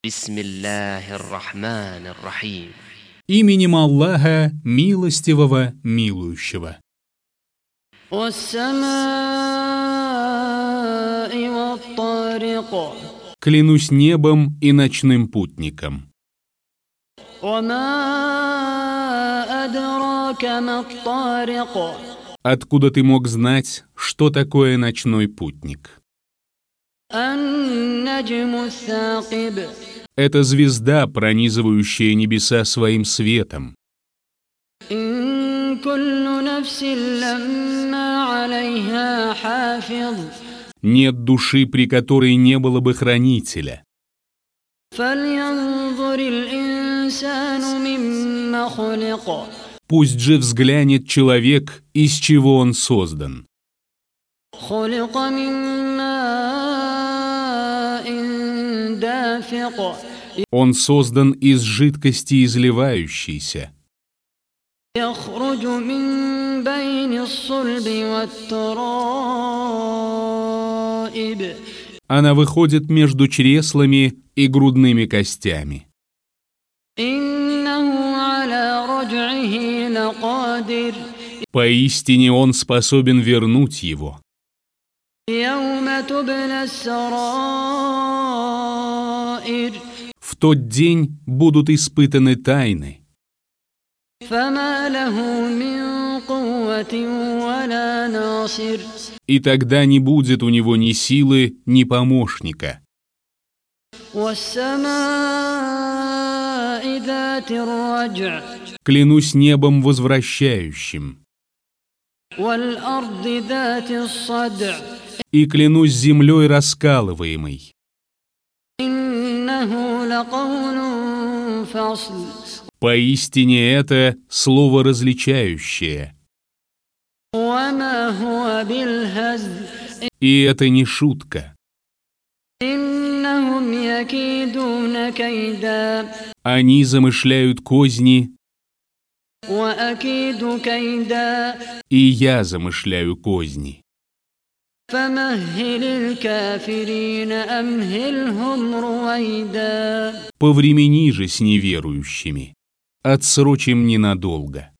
Бисмиллахир-рахманир-рахим. Именем Аллаха, милостивого, милующего. Клянусь небом и ночным путником. Откуда ты мог знать, что такое ночной путник? Это звезда, пронизывающая небеса своим светом. Нет души, при которой не было бы хранителя. Пусть же взглянет человек, из чего он создан. Он создан из жидкости изливающейся. Она выходит между чреслами и грудными костями. Поистине он способен вернуть его. В тот день будут испытаны тайны. И тогда не будет у него ни силы, ни помощника. Клянусь небом возвращающим. И клянусь землей раскалываемой. Поистине это слово различающее. И это не шутка. Они замышляют козни, и я замышляю козни. Повремени же с неверующими, отсрочим ненадолго.